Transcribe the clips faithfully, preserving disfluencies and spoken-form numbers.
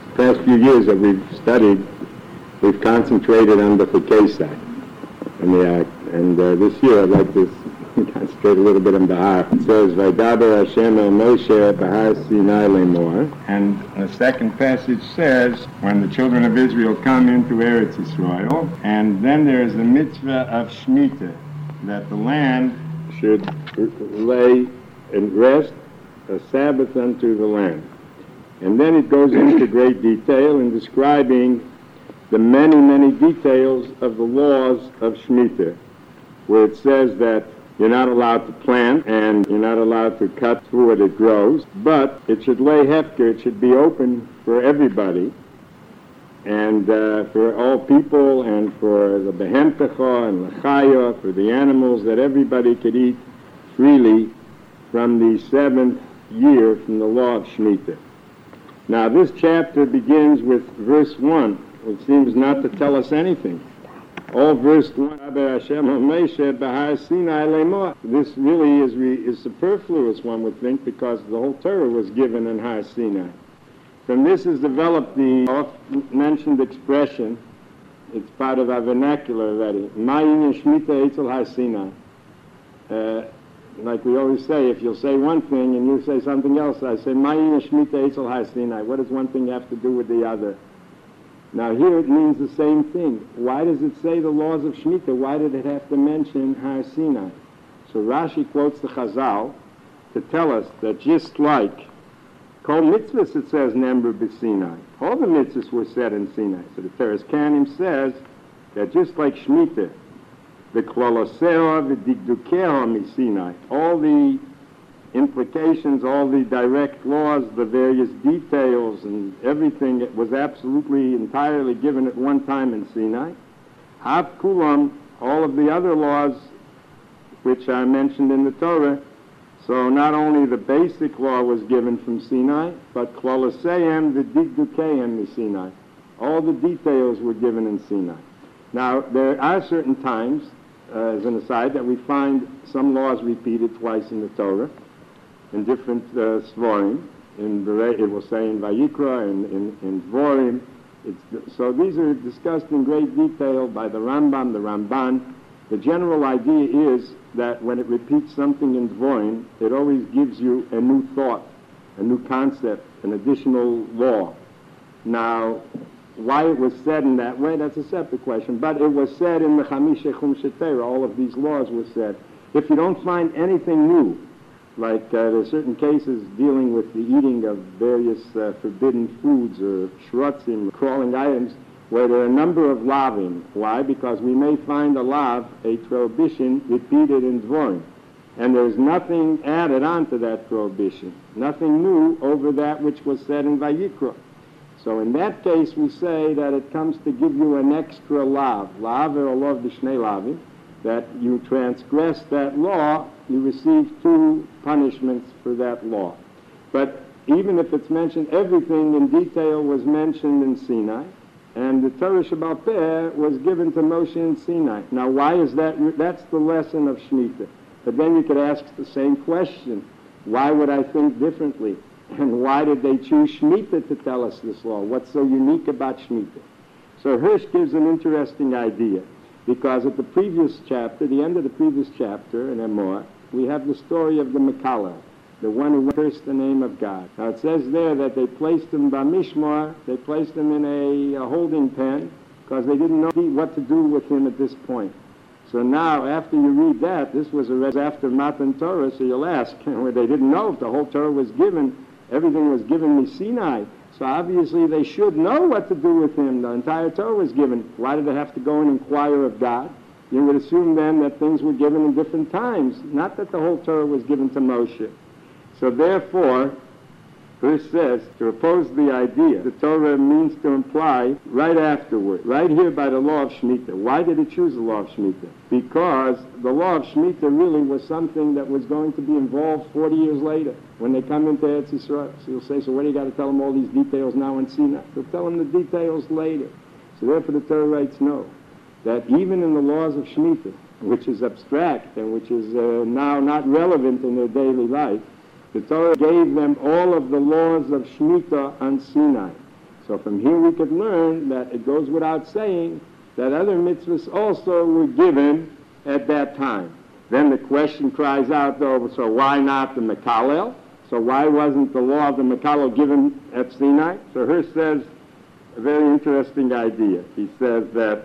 past few years that we've studied, we've concentrated on the Chukei side and the act. And uh, this year I'd like to concentrate a little bit on Bahar. It says, Vaydaber Hashem el Moshe Bahar Sinai Lemor. And the second passage says, when the children of Israel come into Eretz Yisrael, and then there is the mitzvah of Shemitah, that the land should lay and rest a Sabbath unto the land. And then it goes into great detail in describing the many, many details of the laws of Shemitah, where it says that you're not allowed to plant and you're not allowed to cut through what it grows, but it should lay hefker, it should be open for everybody, and uh, for all people, and for the behemtecha and lechaya, for the animals, that everybody could eat freely from the seventh year from the law of Shemitah. Now this chapter begins with verse one, which seems not to tell us anything. All verse one, this really is, re, is superfluous, one would think, because the whole Torah was given in Har Sinai. From this is developed the oft-mentioned expression, it's part of our vernacular already, Ma'in Shemitah Eitzel Har Sinai. Uh, like we always say, if you'll say one thing and you say something else, I say, Ma'in Shemitah Eitzel Har Sinai. What does one thing have to do with the other? Now here it means the same thing. Why does it say the laws of Shemitah? Why did it have to mention Har Sinai? So Rashi quotes the Chazal to tell us that just like Kol mitzvahs, it says, Nemru b'Sinai. All the mitzvahs were said in Sinai. So the Teres Kanim says that just like Shemitah, the Kloloseo, the Digdukeo mi-Sinai, all the implications, all the direct laws, the various details and everything, it was absolutely entirely given at one time in Sinai. Hav Kulam, all of the other laws which are mentioned in the Torah, so not only the basic law was given from Sinai, but Kloloseim, the Digdukeim, the Sinai. All the details were given in Sinai. Now, there are certain times, uh, as an aside, that we find some laws repeated twice in the Torah, in different uh, Svarim. In it will say in Vayikra, in, in, in Dvorim. It's, so these are discussed in great detail by the Rambam, the Ramban. The general idea is that when it repeats something in Dvorim, it always gives you a new thought, a new concept, an additional law. Now, why it was said in that way, that's a separate question. But it was said in the Chamisha Chumshe Torah, all of these laws were said. If you don't find anything new, like uh, there are certain cases dealing with the eating of various uh, forbidden foods or shrotzim, crawling items, where there are a number of lavim. Why? Because we may find a lav, a prohibition, repeated in Dvorim. And there's nothing added on to that prohibition, nothing new over that which was said in Vayikra. So in that case, we say that it comes to give you an extra lav, lav or lav b'shnei lavim, that you transgress that law, you receive two punishments for that law. But even if it's mentioned, everything in detail was mentioned in Sinai, and the Torah Sheba'al Peh was given to Moshe in Sinai. Now, why is that? That's the lesson of Shemitah. But then you could ask the same question. Why would I think differently? And why did they choose Shemitah to tell us this law? What's so unique about Shemitah? So Hirsch gives an interesting idea, because at the previous chapter, the end of the previous chapter in Emor, we have the story of the Mekala, the one who cursed the name of God. Now it says there that they placed him Bamishmar, they placed him in a, a holding pen, because they didn't know what to do with him at this point. So now, after you read that, this was a, after Matan Torah, so you'll ask, where they didn't know if the whole Torah was given, everything was given in Sinai. So obviously they should know what to do with him. The entire Torah was given. Why did they have to go and inquire of God? You would assume then that things were given in different times, not that the whole Torah was given to Moshe. So therefore, verse says, to oppose the idea, the Torah means to imply right afterward, right here by the law of Shemitah. Why did it choose the law of Shemitah? Because the law of Shemitah really was something that was going to be involved forty years later when they come into Eretz Yisrael. So you'll say, so what do you got to tell them all these details now in Sinai? So tell them the details later. So therefore the Torah writes no, that even in the laws of Shemitah, which is abstract and which is uh, now not relevant in their daily life, the Torah gave them all of the laws of Shemitah on Sinai. So from here we could learn that it goes without saying that other mitzvahs also were given at that time. Then the question cries out, though, so why not the Mekalel? So why wasn't the law of the Mekalel given at Sinai? So Hirsch says a very interesting idea. He says that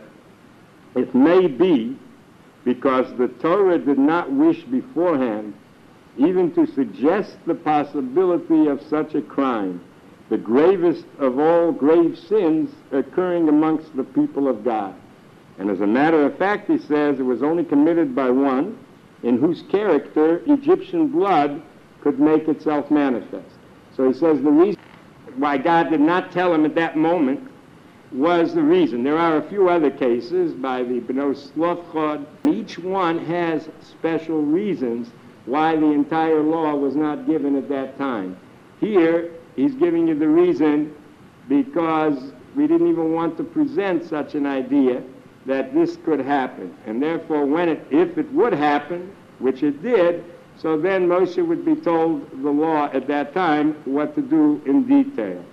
it may be because the Torah did not wish beforehand even to suggest the possibility of such a crime, the gravest of all grave sins occurring amongst the people of God. And as a matter of fact, he says, it was only committed by one in whose character Egyptian blood could make itself manifest. So he says the reason why God did not tell him at that moment was the reason. There are a few other cases by the B'nai Slothchod. Each one has special reasons why the entire law was not given at that time. Here, he's giving you the reason because we didn't even want to present such an idea that this could happen. And therefore, when it, if it would happen, which it did, so then Moshe would be told the law at that time what to do in detail.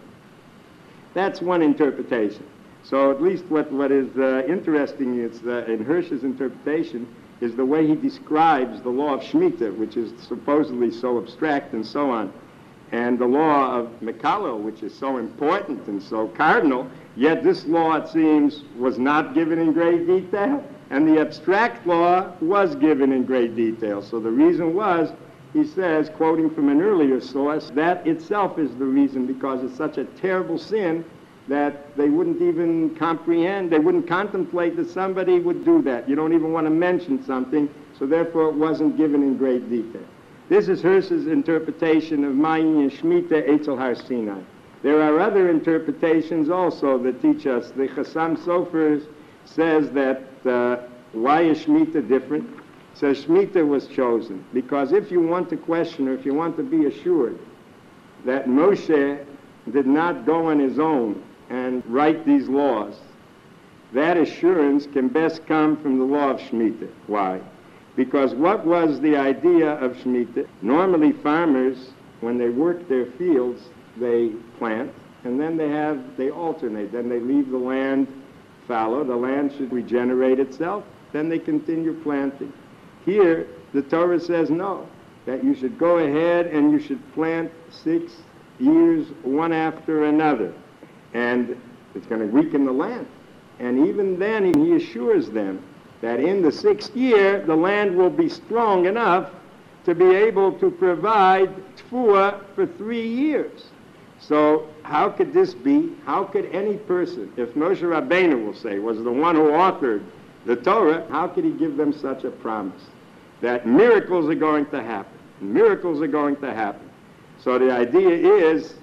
That's one interpretation. So at least what, what is uh, interesting is uh, in Hirsch's interpretation is the way he describes the law of Shemitah, which is supposedly so abstract and so on, and the law of Mekalel, which is so important and so cardinal, yet this law, it seems, was not given in great detail, and the abstract law was given in great detail. So the reason was, he says, quoting from an earlier source, that itself is the reason, because it's such a terrible sin that they wouldn't even comprehend, they wouldn't contemplate that somebody would do that. You don't even want to mention something, so therefore it wasn't given in great detail. This is Hirsch's interpretation of Ma'in Shemitah Eitzel Har Sinai. There are other interpretations also that teach us. The Chassam Sofer says that uh, why is Shemitah different? Says Shemitah was chosen because if you want to question or if you want to be assured that Moshe did not go on his own and write these laws, that assurance can best come from the law of Shemitah. Why? Because what was the idea of Shemitah? Normally farmers, when they work their fields, they plant, and then they have, they alternate. Then they leave the land fallow. The land should regenerate itself. Then they continue planting. Here, the Torah says no, that you should go ahead and you should plant six years one after another. And it's going to weaken the land. And even then, he assures them that in the sixth year, the land will be strong enough to be able to provide tfuah for three years. So how could this be? How could any person, if Moshe Rabbeinu, will say, was the one who authored the Torah, how could he give them such a promise? That miracles are going to happen. Miracles are going to happen. So the idea is,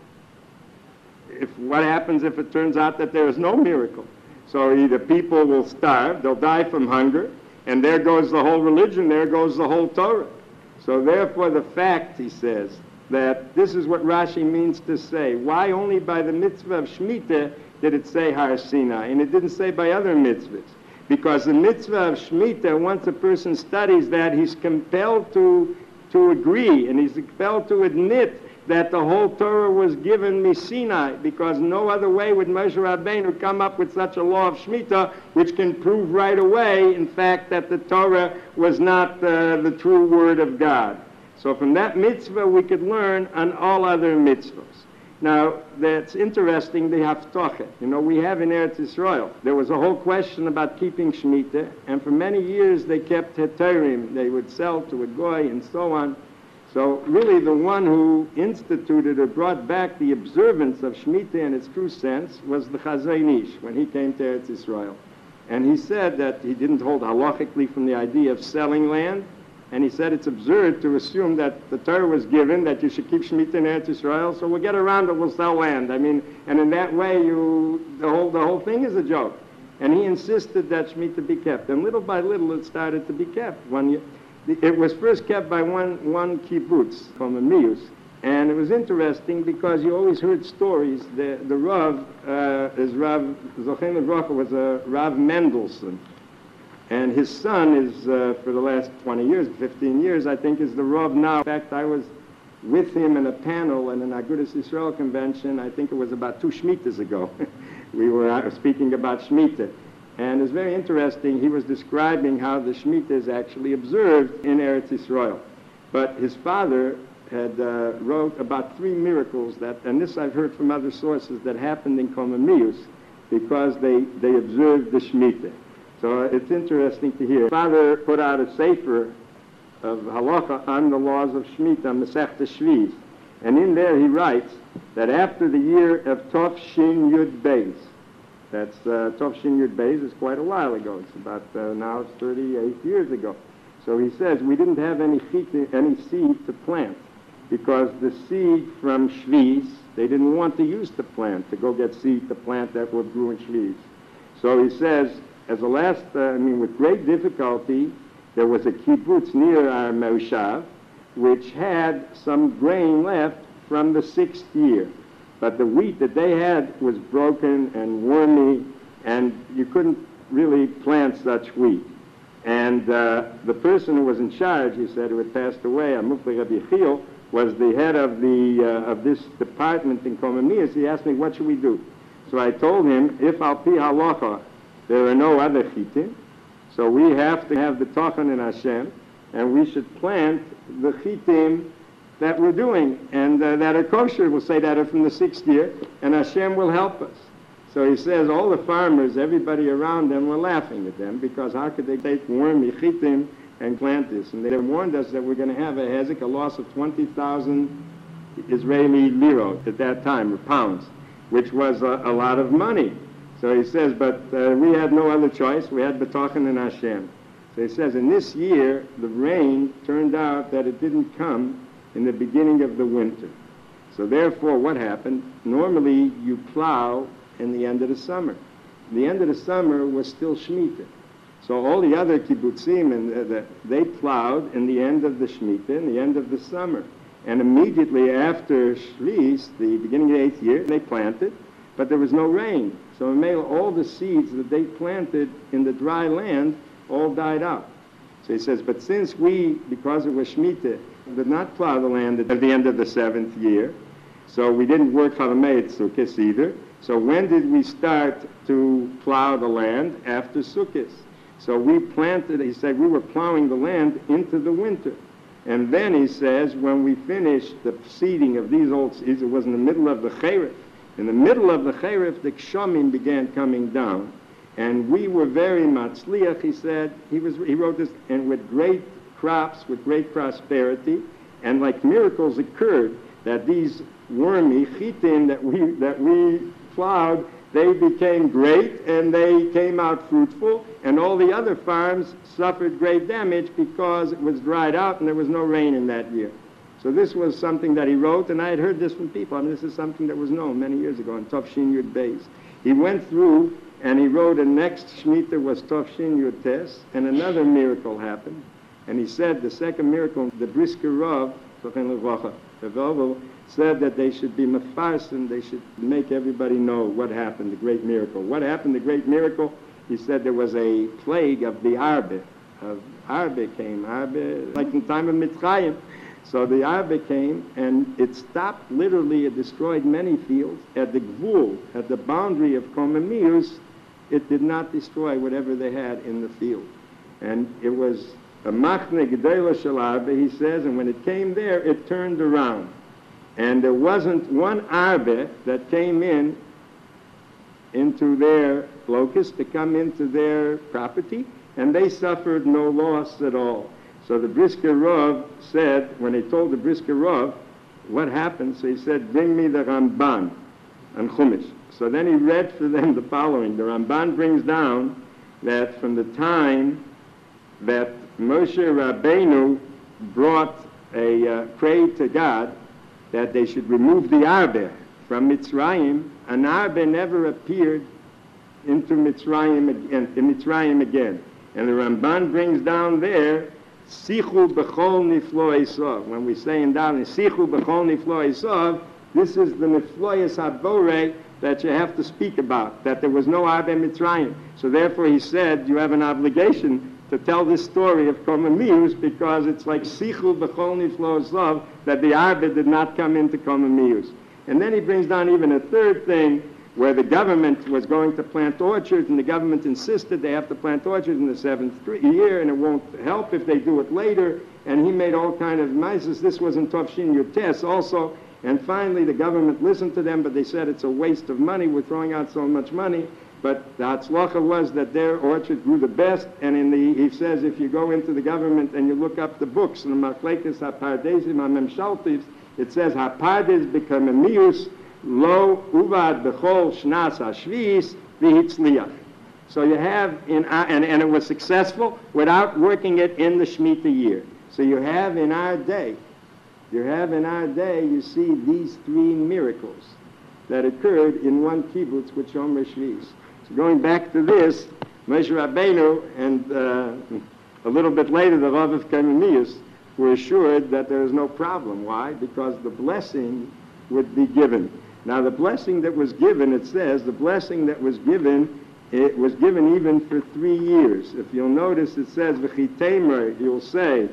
if what happens if it turns out that there is no miracle? So either people will starve, they'll die from hunger, and there goes the whole religion, there goes the whole Torah. So therefore the fact, he says, that this is what Rashi means to say. Why only by the mitzvah of Shemitah did it say Har Sinai, and it didn't say by other mitzvahs? Because the mitzvah of Shemitah, once a person studies that, he's compelled to, to agree, and he's compelled to admit that the whole Torah was given Misinai, because no other way would Moshe Rabbeinu come up with such a law of Shemitah, which can prove right away, in fact, that the Torah was not uh, the true word of God. So from that mitzvah we could learn on all other mitzvahs. Now, that's interesting, the Haftocha. You know, we have in Eretz Yisrael, there was a whole question about keeping Shemitah, and for many years they kept Heterim. They would sell to a goy and so on. So really the one who instituted or brought back the observance of Shemitah in its true sense was the Chazon Ish when he came to Eretz Yisrael. And he said that he didn't hold halachically from the idea of selling land, and he said it's absurd to assume that the Torah was given that you should keep Shemitah in Eretz Yisrael, so we'll get around it, we'll sell land. I mean, and in that way you, the whole, the whole thing is a joke. And he insisted that Shemitah be kept, and little by little it started to be kept. One year, it was first kept by one, one kibbutz from Amius, and it was interesting because you always heard stories. The, the Rav, uh, is Rav, Zochem Livracha was a Rav Mendelssohn, and his son is, uh, for the last twenty years, fifteen years, I think, is the Rav now. In fact, I was with him in a panel in an Agudas Yisrael convention. I think it was about two Shemitas ago. We were speaking about Shemitah. And it's very interesting. He was describing how the Shemitah is actually observed in Eretz Yisrael. But his father had uh, wrote about three miracles that, and this I've heard from other sources, that happened in Komamius because they, they observed the Shemitah. So uh, it's interesting to hear. Father put out a sefer of halacha on the laws of Shemitah, Masechta Shviz. And in there he writes that after the year of Tov Shin Yud Beis, that's uh, Tov Shin Yud Beis is quite a while ago. It's about, uh, now it's thirty-eight years ago. So he says we didn't have any, chit, any seed to plant because the seed from Shviz, they didn't want to use the plant, to go get seed to plant that would grew in Shviz. So he says, as a last, uh, I mean, with great difficulty, there was a kibbutz near our Moshav, which had some grain left from the sixth year. But the wheat that they had was broken and wormy, and you couldn't really plant such wheat. And uh, the person who was in charge, he said, who had passed away, Amufli Rabbi Yechiel, was the head of the uh, of this department in Komamias. He asked me, what should we do? So I told him, if al pi halacha, there are no other chitim, so we have to have the tachan in Hashem, and we should plant the chitim that we're doing, and uh, that are kosher. We'll say that are from the sixth year, and Hashem will help us. So he says all the farmers, everybody around them were laughing at them, because how could they take wormy chitim and plant this? And they warned us that we're going to have a hezek, a loss of twenty thousand Israeli lirot at that time, or pounds, which was a, a lot of money. So he says, but uh, we had no other choice. We had B'tachan and Hashem. So he says, in this year, the rain turned out that it didn't come in the beginning of the winter. So therefore, what happened? Normally, you plow in the end of the summer. The end of the summer was still Shemitah. So all the other kibbutzim, and uh, the, they plowed in the end of the Shemitah, in the end of the summer. And immediately after Shlish, the beginning of the eighth year, they planted, but there was no rain. So in Mela, all the seeds that they planted in the dry land all died out. So he says, but since we, because it was Shemitah, did not plow the land at the end of the seventh year, so we didn't work Haramei Sukkot either. So when did we start to plow the land? After Sukkot. So we planted, he said, we were plowing the land into the winter. And then he says, when we finished the seeding of these old seeds, it was in the middle of the Cherif. In the middle of the Cherif, the Kshamim began coming down. And we were very matzliach, he said. He, was, he wrote this, and with great crops, with great prosperity. And like miracles occurred, that these wormy chitim that we, that we plowed, they became great, and they came out fruitful, and all the other farms suffered great damage because it was dried out and there was no rain in that year. So this was something that he wrote, and I had heard this from people. I mean, this is something that was known many years ago in Tov Shin Yud Beis. He went through, and he wrote, and next Shemitah was Tov Shin Yud Tes, and another miracle happened. And he said the second miracle, the Brisker Rav, said that they should be mefarsim, they should make everybody know what happened, the great miracle. What happened, the great miracle? He said there was a plague of the Arbe. Of Arbe came, Arbe, like in time of Mitzrayim. So the Arbe came, and it stopped, literally, it destroyed many fields. At the Gvul, at the boundary of Komamius, it did not destroy whatever they had in the field. And it was a machne gedela shel Arbe, he says, and when it came there, it turned around. And there wasn't one Arbe that came in into their locus, to come into their property, and they suffered no loss at all. So the Brisker Rav said, when he told the Brisker Rav what happened, so he said, bring me the Ramban and Chumash. So then he read for them the following. The Ramban brings down that from the time that Moshe Rabbeinu brought a, uh, prayed to God that they should remove the Arbe from Mitzrayim, an Arbe never appeared into Mitzrayim again, in Mitzrayim again. And the Ramban brings down there, Sichu b'chol niflo Esav. When we say in down, Sichu b'chol niflo Esav, this is the nifloyas habore that you have to speak about, that there was no Arbe Mitzrayim. So therefore he said, you have an obligation to tell this story of Komamius because it's like Sichul B'chol Niflo Zav, that the Arba did not come into Komamius. And then he brings down even a third thing, where the government was going to plant orchards, and the government insisted they have to plant orchards in the seventh year, and it won't help if they do it later. And he made all kind of mises. This was in Tovshin Yutes also. And finally, the government listened to them, but they said it's a waste of money. We're throwing out so much money. But the Hatzlacha was that their orchard grew the best. And in the, he says, if you go into the government and you look up the books, in the Machlekes HaPardesim HaMemshaltivs, it says, HaPardes B'Komamius Lo Uvad B'chol Shnas HaShvis V'Hitzliach. So you have, in our, and, and it was successful without working it in the Shemitah year. So you have in our day, you have in our day, you see these three miracles that occurred in one kibbutz with Shomer Shvis. So going back to this, Moshe Rabbeinu and uh, a little bit later the Rav of Komamius were assured that there is no problem. Why? Because the blessing would be given. Now the blessing that was given, it says, the blessing that was given, it was given even for three years. If you'll notice, it says, V'chitemer, you'll say,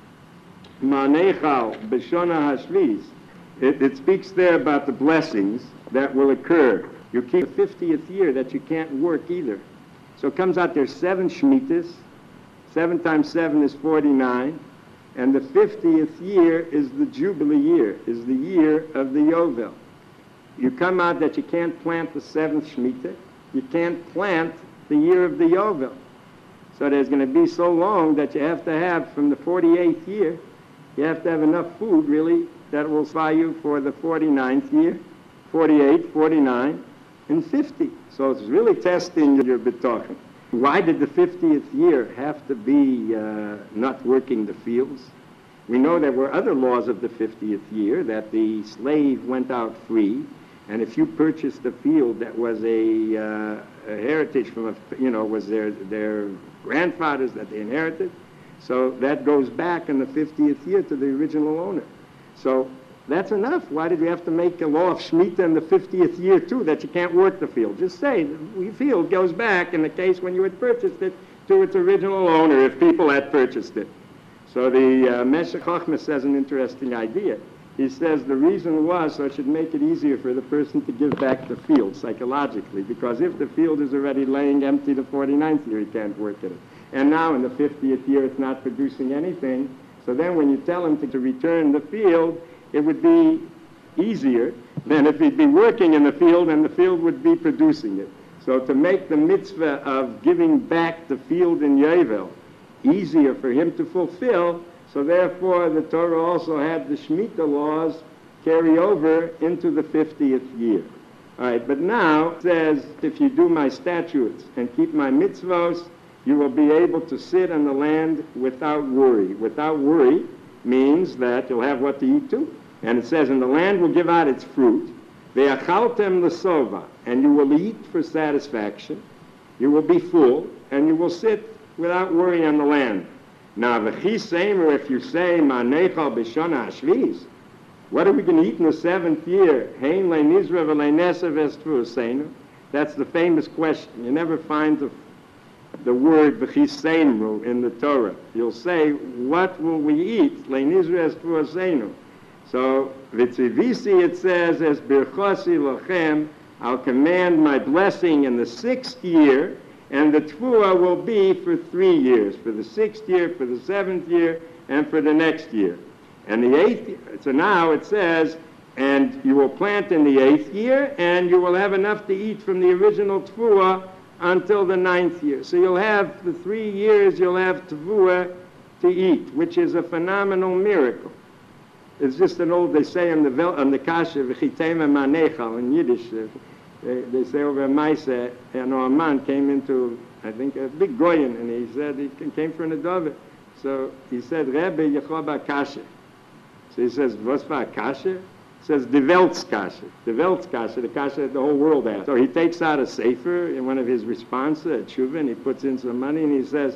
Ma'nechal b'shona hashviz. It, it speaks there about the blessings that will occur. You keep the fiftieth year that you can't work either. So it comes out there's seven Shemitahs. Seven times seven is forty-nine. And the fiftieth year is the Jubilee year, is the year of the Yovel. You come out that you can't plant the seventh Shemitah. You can't plant the year of the Yovel. So there's going to be so long that you have to have, from the forty-eighth year, you have to have enough food, really, that will supply you for the forty-ninth year, forty-eight, forty-nine, and fifty. So it's really testing your bitachon. Why did the fiftieth year have to be uh, not working the fields? We know there were other laws of the fiftieth year, that the slave went out free, and if you purchased a field that was a, uh, a heritage from, a, you know, was their, their grandfathers that they inherited, so that goes back in the fiftieth year to the original owner. So that's enough. Why did we have to make a law of Shemitah in the fiftieth year too, that you can't work the field? Just say the field goes back in the case when you had purchased it to its original owner, if people had purchased it. So the uh, Meshech Chochmah says an interesting idea. He says the reason was so it should make it easier for the person to give back the field psychologically, because if the field is already laying empty the forty-ninth year, he can't work at it. And now in the fiftieth year it's not producing anything. So then when you tell him to, to return the field, it would be easier than if he'd be working in the field and the field would be producing it. So to make the mitzvah of giving back the field in Yovel easier for him to fulfill, so therefore the Torah also had the Shemitah laws carry over into the fiftieth year. All right, but now it says, if you do my statutes and keep my mitzvos, you will be able to sit on the land without worry. Without worry means that you'll have what to eat too. And it says, and the land will give out its fruit. Ve'achaltem l'sova, and you will eat for satisfaction. You will be full, and you will sit without worry on the land. Now, v'chisemer, if you say, ma'nechal b'shona hashviz, what are we going to eat in the seventh year? Hein le'nizra v'le'nesev estvuseinu. That's the famous question. You never find the the word v'chiseimru in the Torah. You'll say, what will we eat? Le'nizra estvuseinu. So, v'tzivisi, it says, as birchosi lochem, I'll command my blessing in the sixth year, and the tvua will be for three years, for the sixth year, for the seventh year, and for the next year. And the eighth year, so now it says, and you will plant in the eighth year, and you will have enough to eat from the original tvua until the ninth year. So you'll have, the three years, you'll have tvua to eat, which is a phenomenal miracle. It's just an old, they say on the, on the kasha, v'chitema manechal, in Yiddish, uh, they, they say over Maise, and a man came into, I think, a big goyen, and he said, he came from the Dover. So he said, Rebbe Yechoba kasha. So he says, what's for kasha? He says, the Welt's kasha. The Welt's kasha, the kasha that the whole world has. So he takes out a sefer in one of his responses, a tshuva, and he puts in some money, and he says,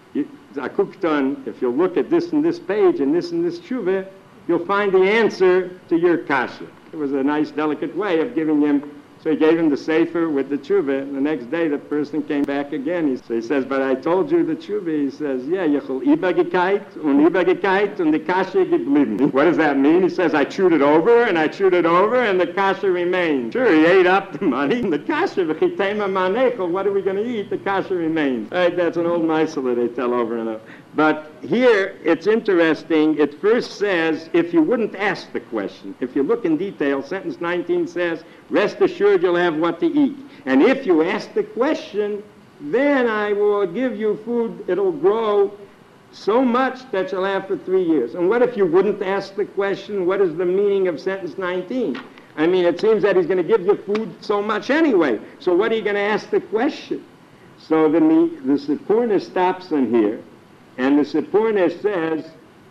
Zakukton, if you'll look at this and this page, and this and this tshuva, you'll find the answer to your kasha. It was a nice, delicate way of giving him So he gave him the sefer with the tshuva, and the next day the person came back again. He, so he says, but I told you the tshuva. He says, yeah, Yechel ibagekait, und ibagekait, und the kasha geblieben. What does that mean? He says, I chewed it over, and I chewed it over, and the kasha remained. Sure, he ate up the money, and the kasha, v'chitema manechel, what are we going to eat? The kasha remains. Right, that's an old Maisele they tell over and over. But here, it's interesting. It first says, if you wouldn't ask the question, if you look in detail, sentence nineteen says, rest assured you'll have what to eat. And if you ask the question, then I will give you food. It'll grow so much that you'll have for three years. And what if you wouldn't ask the question? What is the meaning of sentence nineteen? I mean, it seems that he's going to give you food so much anyway. So what are you going to ask the question? So the, the Sipurna stops in here. And the Sipurna says,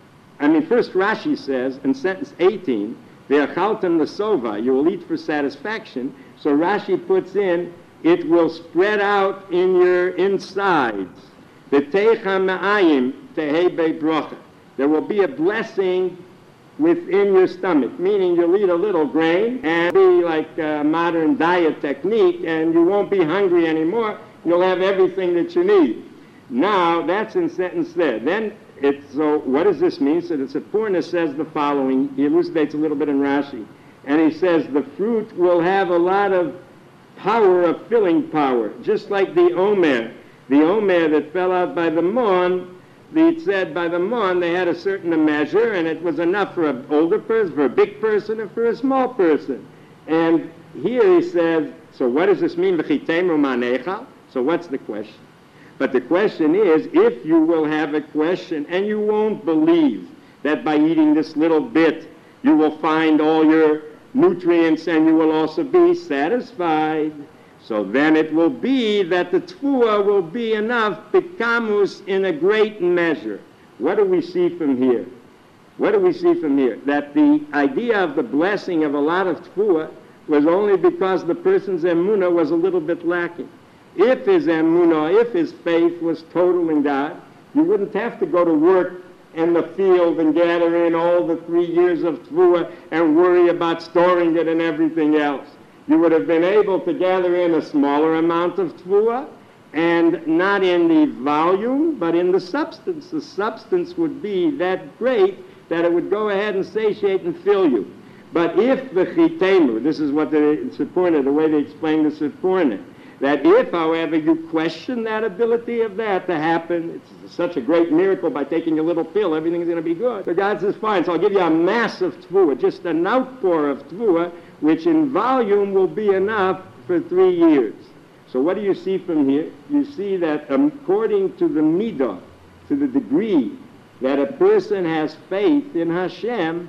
I mean, first Rashi says in sentence eighteen, Ve'achaltem l'sova, you will eat for satisfaction. So Rashi puts in, it will spread out in your insides. V'teicha ma'ayim tehei brocha. There will be a blessing within your stomach, meaning you'll eat a little grain and be like a modern diet technique, and you won't be hungry anymore. You'll have everything that you need. Now, that's in sentence there. Then, it's, so what does this mean? So the Sipurna says the following. He elucidates a little bit in Rashi. And he says the fruit will have a lot of power, of filling power, just like the omer. The omer that fell out by the mon, it said by the mon they had a certain measure, and it was enough for an older person, for a big person, and for a small person. And here he says, so what does this mean? V'chitemu manecha? So what's the question? But the question is, if you will have a question and you won't believe that by eating this little bit you will find all your nutrients and you will also be satisfied, so then it will be that the tfuah will be enough, bikamus, in a great measure. What do we see from here? What do we see from here? That the idea of the blessing of a lot of tfuah was only because the person's emunah was a little bit lacking. If his emunah, if his faith was total in God, you wouldn't have to go to work in the field and gather in all the three years of tfuah and worry about storing it and everything else. You would have been able to gather in a smaller amount of tfuah, and not in the volume, but in the substance. The substance would be that great that it would go ahead and satiate and fill you. But if the chitemu, this is what the Sipurna, the way they explain the Sipurna, that if, however, you question that ability of that to happen, it's such a great miracle by taking a little pill, everything's going to be good. So God says, fine, so I'll give you a mass of tfuah, just an outpour of tfuah, which in volume will be enough for three years. So what do you see from here? You see that according to the midah, to the degree that a person has faith in Hashem,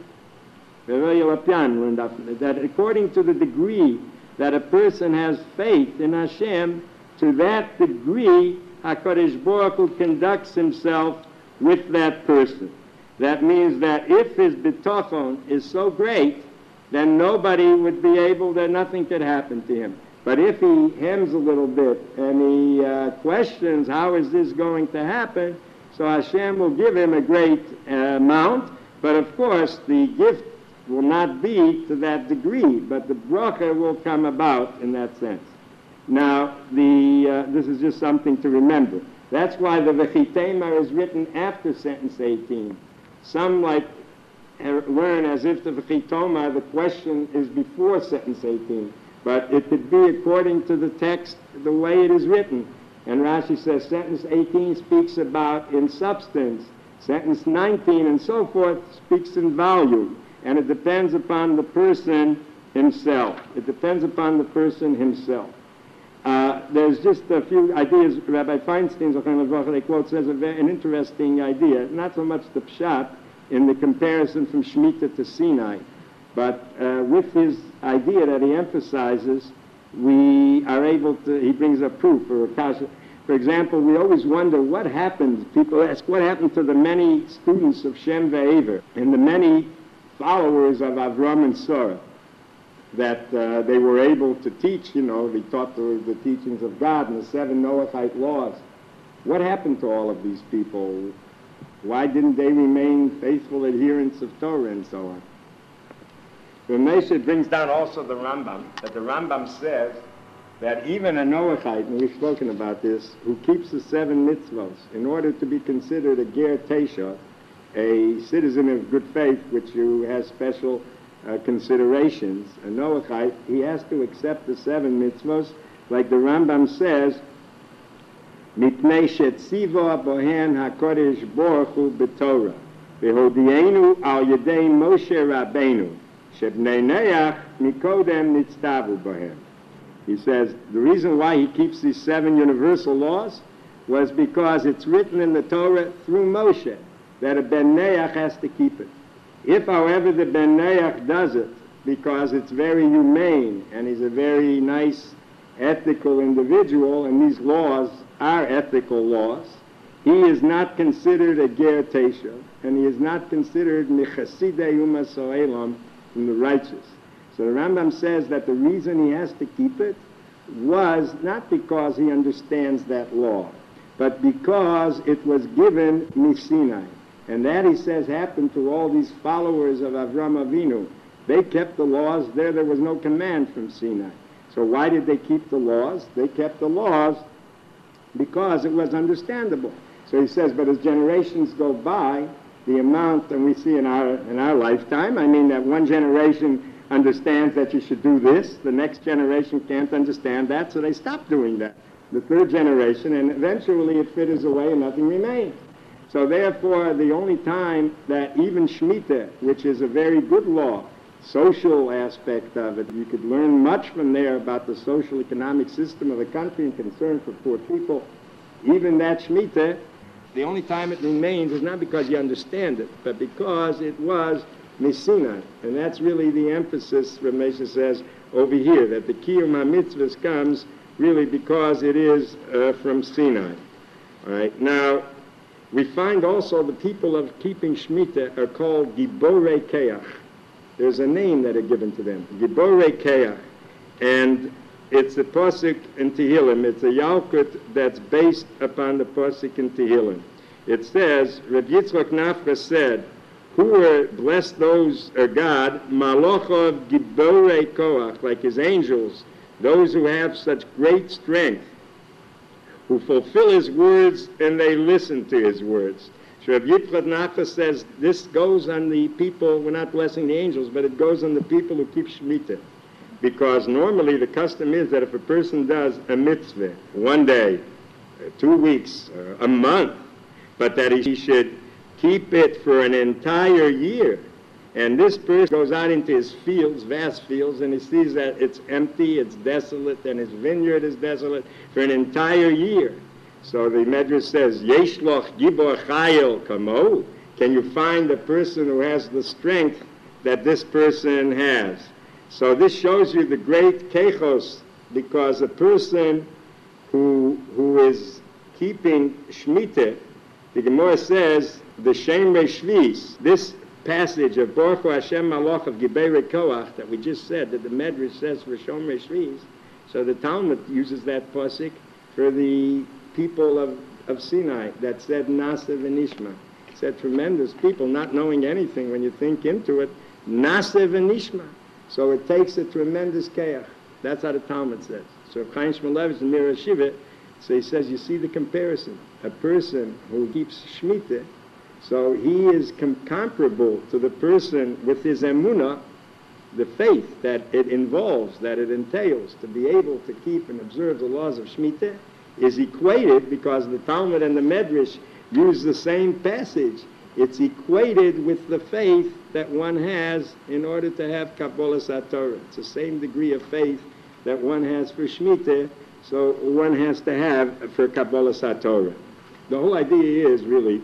that according to the degree that a person has faith in Hashem, to that degree, HaKadosh Baruch Hu conducts himself with that person. That means that if his bitachon is so great, then nobody would be able, that nothing could happen to him. But if he hems a little bit and he uh, questions how is this going to happen, so Hashem will give him a great uh, amount, but of course the gift will not be to that degree, but the bracha will come about in that sense. Now, the, uh, this is just something to remember. That's why the Vechitema is written after sentence eighteen. Some like learn as if the Vechitoma, the question is before sentence eighteen, but it could be according to the text the way it is written. And Rashi says sentence eighteen speaks about in substance, sentence nineteen and so forth speaks in volume. And it depends upon the person himself. It depends upon the person himself. Uh, there's just a few ideas. Rabbi Feinstein, they quote, says a very, an interesting idea. Not so much the pshat in the comparison from Shemitah to Sinai, but uh, with his idea that he emphasizes, we are able to, he brings a proof or a kasha. For example, we always wonder what happened. People ask, what happened to the many students of Shem ve'Ever and the many followers of Avram and Sarah, that uh, they were able to teach, you know, they taught the, the teachings of God and the seven Noahide laws. What happened to all of these people? Why didn't they remain faithful adherents of Torah and so on? Ramesha brings down also the Rambam, that the Rambam says that even a Noachite, and we've spoken about this, who keeps the seven mitzvos, in order to be considered a ger teisha, a citizen of good faith, which who has special uh, considerations, a Noachite, he has to accept the seven mitzvos, like the Rambam says, Mipnei shetzivo bohen hakodesh baruch hu b'Torah, v'hodienu al yedei Moshe Rabbeinu, shebnei neach mikodem nitztavu bohen. He says the reason why he keeps these seven universal laws was because it's written in the Torah through Moshe that a ben neach has to keep it. If, however, the ben neach does it because it's very humane and he's a very nice, ethical individual, and these laws are ethical laws, he is not considered a ger teisha, and he is not considered mechasidei umas ha'olam, from the righteous. So the Rambam says that the reason he has to keep it was not because he understands that law, but because it was given misinai. And that, he says, happened to all these followers of Avram Avinu. They kept the laws. There, there was no command from Sinai. So why did they keep the laws? They kept the laws because it was understandable. So he says, but as generations go by, the amount, and we see in our in our lifetime, I mean that one generation understands that you should do this, the next generation can't understand that, so they stop doing that. The third generation, and eventually it fritters away and nothing remains. So therefore, the only time that even Shemitah, which is a very good law, social aspect of it, you could learn much from there about the social economic system of the country and concern for poor people. Even that Shemitah, the only time it remains is not because you understand it, but because it was Misinai. And that's really the emphasis, Ramesha says over here, that the Kiyum HaMitzvahs comes really because it is uh, from Sinai. All right, now, we find also the people of keeping Shemitah are called Giborei Keach. There's a name that are given to them, Giborei Keach. And it's a Pasuk in Tehillim. It's a Yalkut that's based upon the Pasuk in Tehillim. It says, Reb Yitzchak Nafra said, who are blessed those are God, Malochov Giborei Koach, like his angels, those who have such great strength, who fulfill his words and they listen to his words. So Reb Yitzchak Nafra says this goes on the people, we're not blessing the angels, but it goes on the people who keep Shemitah. Because normally the custom is that if a person does a mitzvah one day, two weeks, a month, but that he should keep it for an entire year. And this person goes out into his fields, vast fields, and he sees that it's empty, it's desolate, and his vineyard is desolate for an entire year. So the Medrash says, Yesh loch gibor chayil kamo. Can you find a person who has the strength that this person has? So this shows you the great kechos, because a person who who is keeping Shemitah, the Gemara says, the Shemrei Shvis, this passage of Baruch Hu Hashem Malach of Giborei Koach that we just said, that the Medrash says for Shemrei Shvis, so the Talmud uses that pasuk for the people of, of Sinai that said Nasa v'Nishma. Said tremendous people not knowing anything when you think into it, Nasa v'Nishma. So it takes a tremendous keach. That's how the Talmud says. So Chaim Shmulevitz in Mir Shiva, so he says, you see the comparison. A person who keeps Shemitah, so he is com- comparable to the person with his emunah, the faith that it involves, that it entails, to be able to keep and observe the laws of Shemitah, is equated, because the Talmud and the Medrash use the same passage, it's equated with the faith that one has in order to have Kabbalah Satorah. It's the same degree of faith that one has for Shemitah, so one has to have for Kabbalah Satorah. The whole idea is really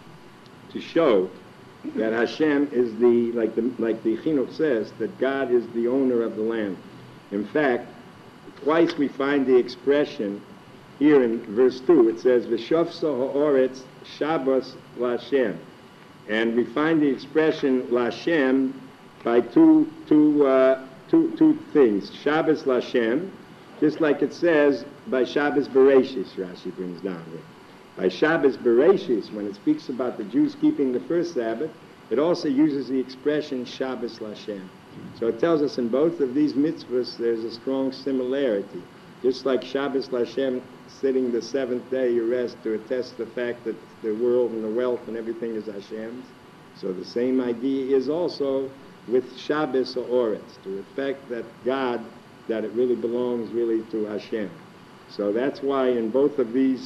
to show that Hashem is the, like the, like the Chinuch says, that God is the owner of the land. In fact, twice we find the expression here in verse two. It says, V'shofso ha'oretz Shabbos la'Hashem. And we find the expression la'Hashem by two, two, uh, two, two things. Shabbos la'Hashem, just like it says by Shabbos Bereshis, Rashi brings down here. By Shabbos Bereshis, when it speaks about the Jews keeping the first Sabbath, it also uses the expression Shabbos la'Hashem. So it tells us in both of these mitzvahs there's a strong similarity. Just like Shabbos Lashem, sitting the seventh day you rest to attest the fact that the world and the wealth and everything is Hashem's. So the same idea is also with Shabbos or Oretz, to reflect that God, that it really belongs really to Hashem. So that's why in both of these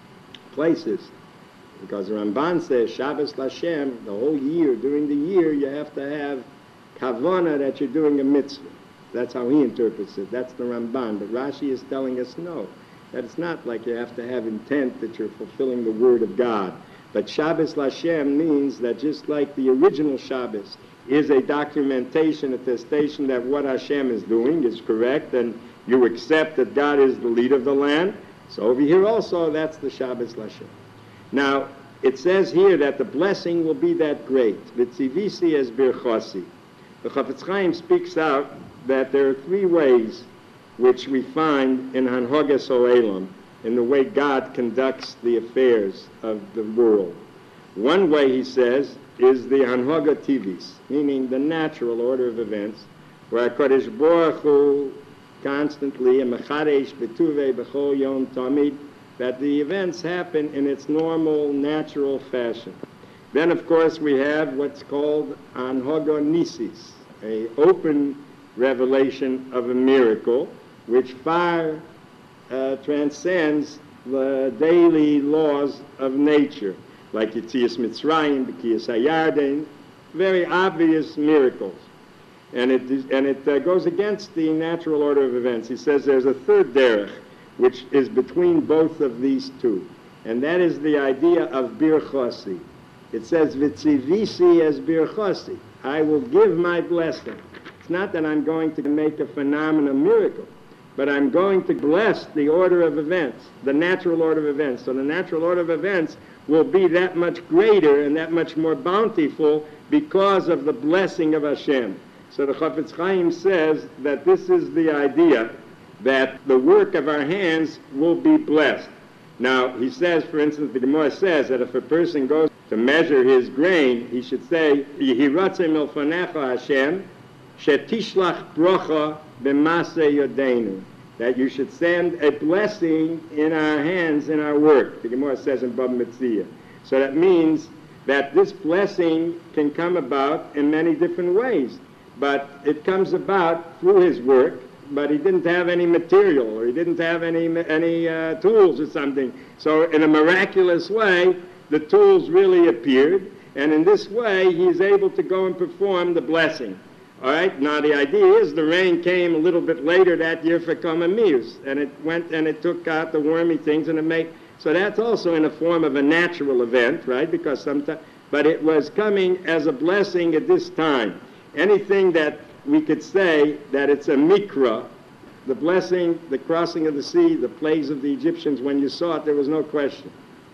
places, because the Ramban says Shabbos Lashem, the whole year, during the year, you have to have kavanah that you're doing a mitzvah. That's how he interprets it. That's the Ramban. But Rashi is telling us no, that it's not like you have to have intent that you're fulfilling the word of God. But Shabbos Lashem means that just like the original Shabbos is a documentation, attestation that what Hashem is doing is correct, and you accept that God is the leader of the land. So over here also, that's the Shabbos Lashem. Now, it says here that the blessing will be that great. V'tzivisi es birchosi. The Chafetz Chaim speaks out that there are three ways which we find in Hanhogas Olam, in the way God conducts the affairs of the world. One way, he says, is the Hanhoga Tivis, meaning the natural order of events, where HaKadosh Baruch Hu constantly, Mecharesh B'tuvei B'chol Yom Tamid, that the events happen in its normal, natural fashion. Then, of course, we have what's called Hanhoga Nisis, a open revelation of a miracle, which far uh, transcends the daily laws of nature, like Yetzias Mitzrayim, B'kiyas Hayarden, very obvious miracles. And it, is, and it uh, goes against the natural order of events. He says there's a third derech, which is between both of these two, and that is the idea of birchosi. It says, V'tzivisi as birchosi, I will give my blessing. It's not that I'm going to make a phenomenal miracle, but I'm going to bless the order of events, the natural order of events. So the natural order of events will be that much greater and that much more bountiful because of the blessing of Hashem. So the Chafetz Chaim says that this is the idea, that the work of our hands will be blessed. Now, he says, for instance, the Gemara says that if a person goes to measure his grain, he should say, Yehiratzeh milfanecha Hashem, shetishlach brocha b'maseh yodeinu, that you should send a blessing in our hands, in our work. The Gemara says in Bava Metzia. So that means that this blessing can come about in many different ways, but it comes about through his work, but he didn't have any material, or he didn't have any, any uh, tools or something. So in a miraculous way, the tools really appeared, and in this way, he's able to go and perform the blessing. All right, now the idea is the rain came a little bit later that year for Kamamius, and it went and it took out the wormy things, and it made, so that's also in a form of a natural event, right, because sometimes, but it was coming as a blessing at this time. Anything that we could say that it's a mikra, the blessing, the crossing of the sea, the plagues of the Egyptians, when you saw it, there was no question.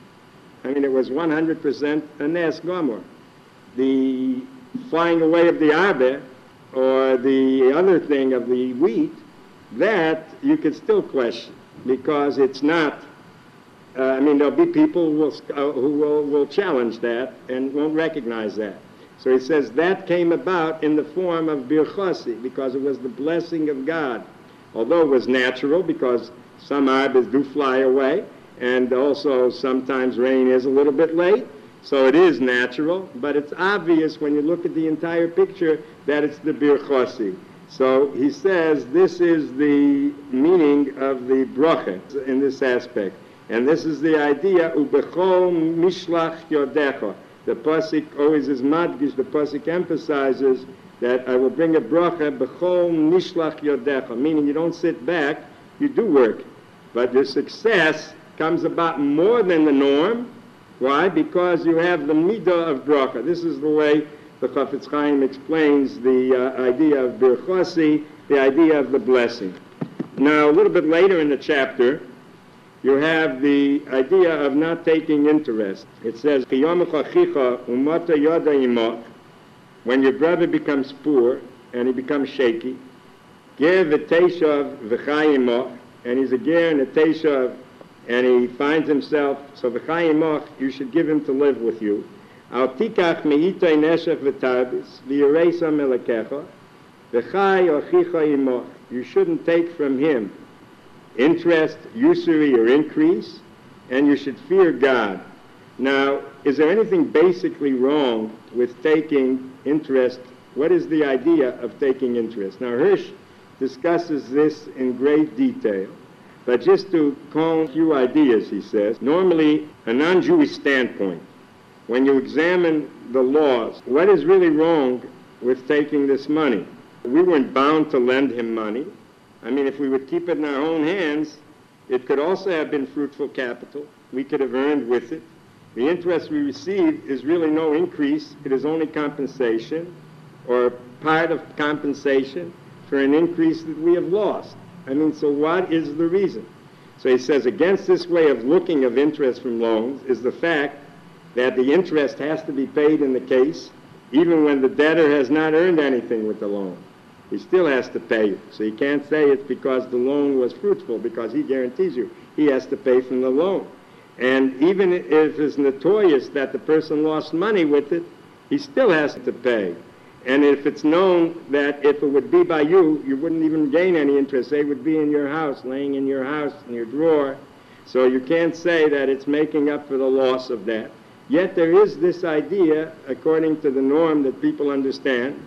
I mean, it was one hundred percent a nes gomor. The flying away of the arbe, or the other thing of the wheat, that you could still question, because it's not, uh, I mean, there'll be people who, will, uh, who will, will challenge that and won't recognize that. So he says that came about in the form of birchosi, because it was the blessing of God. Although it was natural, because some arbes do fly away, and also sometimes rain is a little bit late, so it is natural, but it's obvious when you look at the entire picture that it's the birchosi. So he says this is the meaning of the bracha in this aspect. And this is the idea, ubechol mishlach yodecha. The pasuk always is madgish, the pasuk emphasizes that I will bring a bracha, bechol mishlach yodecha, meaning you don't sit back, you do work. But your success comes about more than the norm. Why? Because you have the midah of bracha. This is the way the Chafetz Chaim explains the uh, idea of birchosi, the idea of the blessing. Now, a little bit later in the chapter, you have the idea of not taking interest. It says, when your brother becomes poor and he becomes shaky, give a teshav v'chayimach, and he's a ger and a teshav, and he finds himself, so v'chayimach, you should give him to live with you. Al tikach me'itay neshech v'tarbis v'yireisa melekecha, V'chai ochicha imo. You shouldn't take from him interest, usury, or increase, and you should fear God. Now, is there anything basically wrong with taking interest? What is the idea of taking interest? Now, Hirsch discusses this in great detail, but just to call a few ideas, he says, normally, a non-Jewish standpoint, when you examine the laws, what is really wrong with taking this money? We weren't bound to lend him money. I mean, if we would keep it in our own hands, it could also have been fruitful capital. We could have earned with it. The interest we receive is really no increase. It is only compensation, or part of compensation for an increase that we have lost. I mean, so what is the reason? So he says, against this way of looking of interest from loans is the fact that the interest has to be paid in the case, even when the debtor has not earned anything with the loan. He still has to pay you. So you can't say it's because the loan was fruitful, because he guarantees you he has to pay from the loan. And even if it's notorious that the person lost money with it, he still has to pay. And if it's known that if it would be by you, you wouldn't even gain any interest. They would be in your house, laying in your house, in your drawer. So you can't say that it's making up for the loss of that. Yet there is this idea, according to the norm that people understand,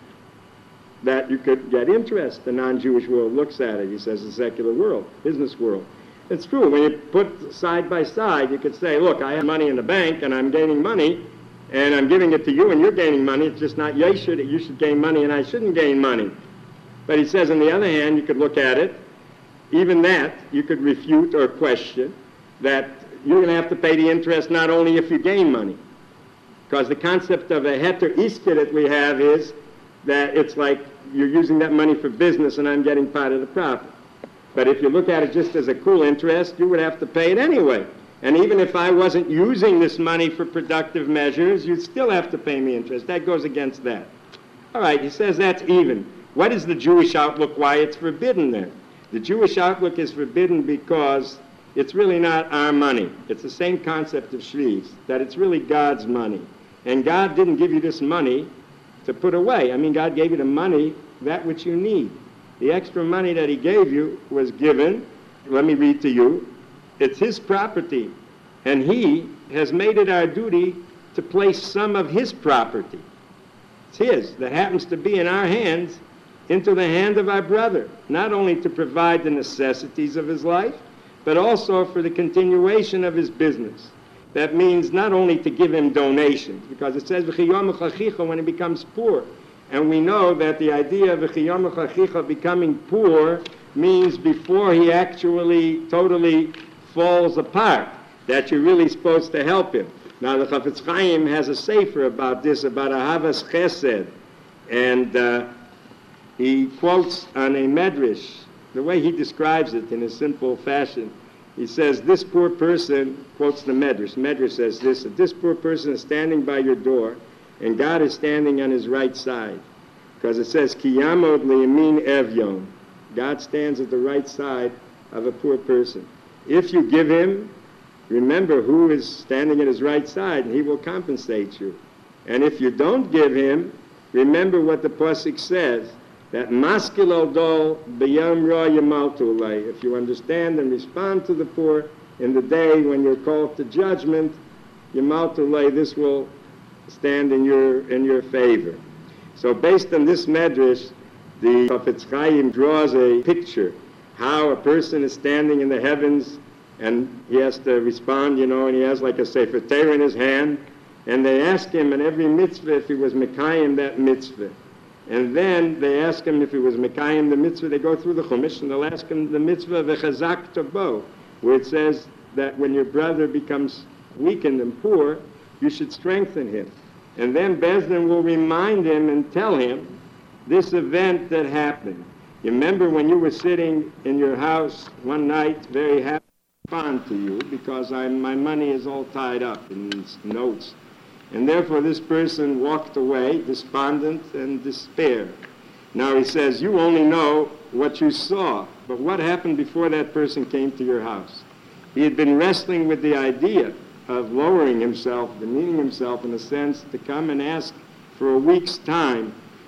that you could get interest. The non-Jewish world looks at it. He says the secular world, business world. It's true. When you put side by side, you could say, look, I have money in the bank and I'm gaining money and I'm giving it to you and you're gaining money. It's just not you should, you should gain money and I shouldn't gain money. But he says, on the other hand, you could look at it, even that you could refute or question that you're going to have to pay the interest not only if you gain money. Because the concept of a heter iska that we have is that it's like you're using that money for business and I'm getting part of the profit. But if you look at it just as a cool interest, you would have to pay it anyway. And even if I wasn't using this money for productive measures, you'd still have to pay me interest. That goes against that. All right, he says that's even. What is the Jewish outlook? Why it's forbidden then? The Jewish outlook is forbidden because it's really not our money. It's the same concept of shvius, that it's really God's money. And God didn't give you this money to put away. I mean, God gave you the money, that which you need. The extra money that he gave you was given, let me read to you, it's his property, and he has made it our duty to place some of his property, it's his, that happens to be in our hands, into the hand of our brother, not only to provide the necessities of his life, but also for the continuation of his business. That means not only to give him donations, because it says when he becomes poor. And we know that the idea of becoming poor means before he actually totally falls apart, that you're really supposed to help him. Now the Chafetz Chaim has a sefer about this, about Ahavas Chesed, and uh, he quotes on a medrash, the way he describes it in a simple fashion. He says, this poor person, quotes the medrash, medrash says this, that this poor person is standing by your door, and God is standing on his right side. Because it says, Ki yamod liyamin evyon. God stands at the right side of a poor person. If you give him, remember who is standing at his right side, and he will compensate you. And if you don't give him, remember what the pasuk says, that maskil al dol b'yam ra yamaltu lei. If you understand and respond to the poor in the day when you're called to judgment, yamaltu lei, this will stand in your in your favor. So based on this medrash, the Chafetz Chaim draws a picture how a person is standing in the heavens and he has to respond, you know, and he has like a Sefer Torah in his hand, and they ask him in every mitzvah if he was Mekayim that mitzvah. And then they ask him if he was Mekayim the mitzvah. They go through the Chumash and they'll ask him the mitzvah v'chazak tabo, where it says that when your brother becomes weakened and poor, you should strengthen him. And then Beis Din will remind him and tell him this event that happened. You remember when you were sitting in your house one night, very happy to respond to you because I'm, my money is all tied up in notes. And therefore this person walked away despondent and despair. Now he says, you only know what you saw, but what happened before that person came to your house? He had been wrestling with the idea of lowering himself, demeaning himself in a sense, to come and ask for a week's time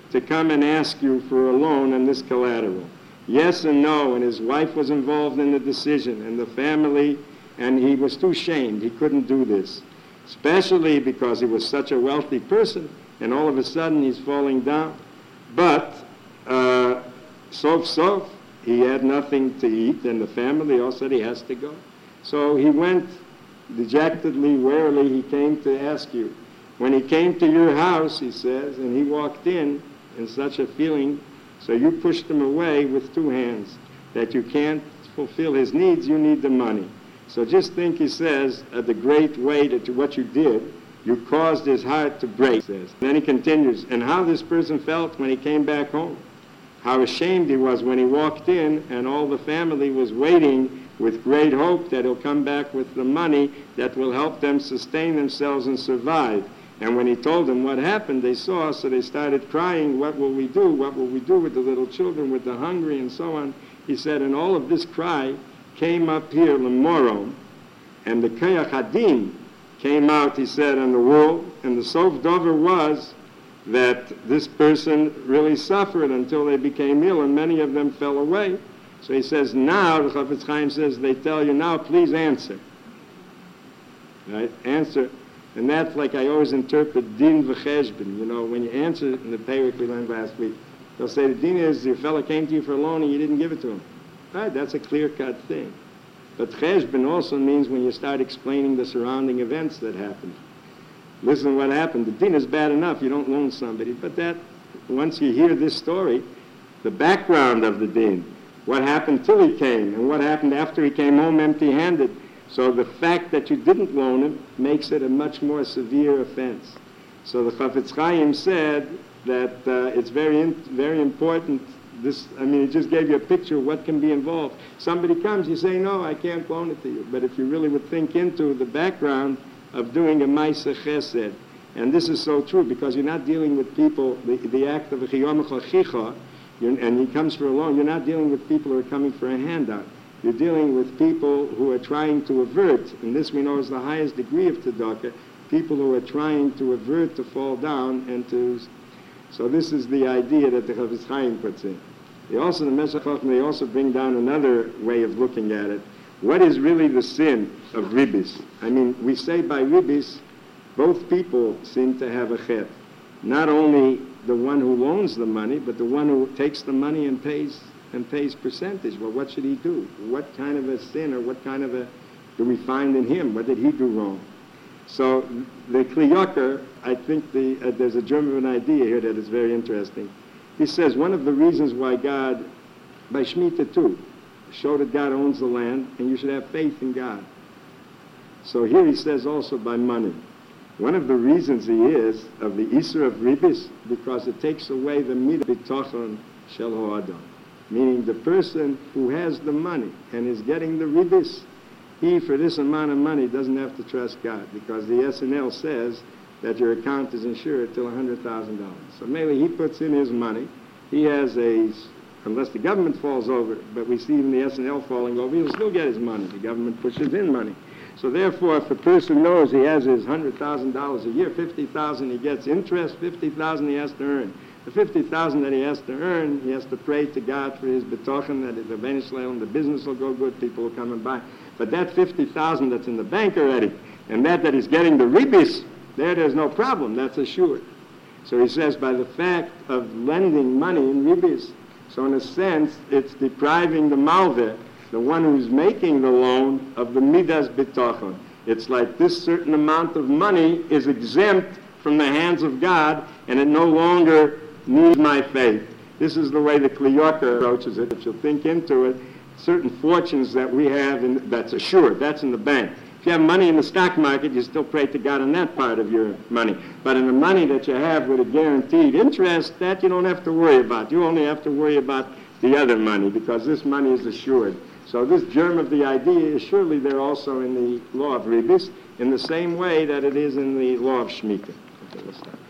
to come and ask you for a loan on this collateral? Yes and no, and his wife was involved in the decision, and the family, and he was too ashamed. He couldn't do this, especially because he was such a wealthy person, and all of a sudden he's falling down. But uh, sof sof, he had nothing to eat, and the family all said he has to go. So he went dejectedly, warily, he came to ask you. When he came to your house, he says, and he walked in in such a feeling, so you pushed him away with two hands, that you can't fulfill his needs, you need the money. So just think, he says, uh, the great way that you, what you did, you caused his heart to break, he says. And then he continues, and how this person felt when he came back home. How ashamed he was when he walked in and all the family was waiting with great hope that he'll come back with the money that will help them sustain themselves and survive. And when he told them what happened, they saw, so they started crying, what will we do? What will we do with the little children, with the hungry, and so on? He said, and all of this cry came up here, Lemorom, and the Kayach Hadin came out, he said, in the world, and the Sof Dover was that this person really suffered until they became ill, and many of them fell away. So he says, now, the Chafetz Chaim says, they tell you, now please answer. Right? Answer. And that's like I always interpret din v'cheshbon. You know, when you answer in the Perek we learned last week, they'll say the din is your fellow came to you for a loan and you didn't give it to him. Right? That's a clear-cut thing. But cheshbon also means when you start explaining the surrounding events that happened. Listen to what happened. The din is bad enough. You don't loan somebody. But that, once you hear this story, the background of the din, what happened till he came, and what happened after he came home empty-handed. So the fact that you didn't loan him makes it a much more severe offense. So the Chafetz Chaim said that uh, it's very, in, very important. This, I mean, it just gave you a picture of what can be involved. Somebody comes, you say, no, I can't loan it to you. But if you really would think into the background of doing a Maaseh Chesed, and this is so true because you're not dealing with people, the, the act of a Chiyomach Lachicha, and he comes for a loan, you're not dealing with people who are coming for a handout. You're dealing with people who are trying to avert, and this we know is the highest degree of tzedakah, people who are trying to avert to fall down and to... So this is the idea that the Chafetz Chaim puts in. They also, the Meshech Chochmah, they also bring down another way of looking at it. What is really the sin of ribis? I mean, we say by ribis, both people seem to have a chet. Not only the one who loans the money, but the one who takes the money and pays and pays percentage. Well, what should he do? What kind of a sin or what kind of a do we find in him? What did he do wrong? So the Kli Yakar, I think the, uh, there's a germ of an idea here that is very interesting. He says one of the reasons why God, by Shemitah too, show that God owns the land and you should have faith in God. So here he says also by money. One of the reasons he is of the Isur of Ribis, because it takes away the midah b'tochon shel ha'adam. Meaning the person who has the money and is getting the ribis, he, for this amount of money, doesn't have to trust God because the S N L says that your account is insured till one hundred thousand dollars. So maybe he puts in his money. He has a, unless the government falls over, but we see even the S N L falling over, he'll still get his money. The government pushes in money. So therefore, if a person knows he has his one hundred thousand dollars a year, fifty thousand dollars he gets interest, fifty thousand dollars he has to earn. The fifty thousand dollars that he has to earn, he has to pray to God for his betochen, that the Venezuelan, the business will go good, people will come and buy. But that fifty thousand dollars that's in the bank already, and that that he's getting the ribis, there there's no problem, that's assured. So he says by the fact of lending money in ribis, so in a sense, it's depriving the malveh, the one who's making the loan, of the midas betochen. It's like this certain amount of money is exempt from the hands of God, and it no longer needs my faith. This is the way the Kli Yakar approaches it. If you'll think into it, certain fortunes that we have, in, that's assured, that's in the bank. If you have money in the stock market, you still pray to God on that part of your money. But in the money that you have with a guaranteed interest, that you don't have to worry about. You only have to worry about the other money, because this money is assured. So this germ of the idea is surely there also in the law of Ribis, in the same way that it is in the law of Shemitah. Okay, let's stop.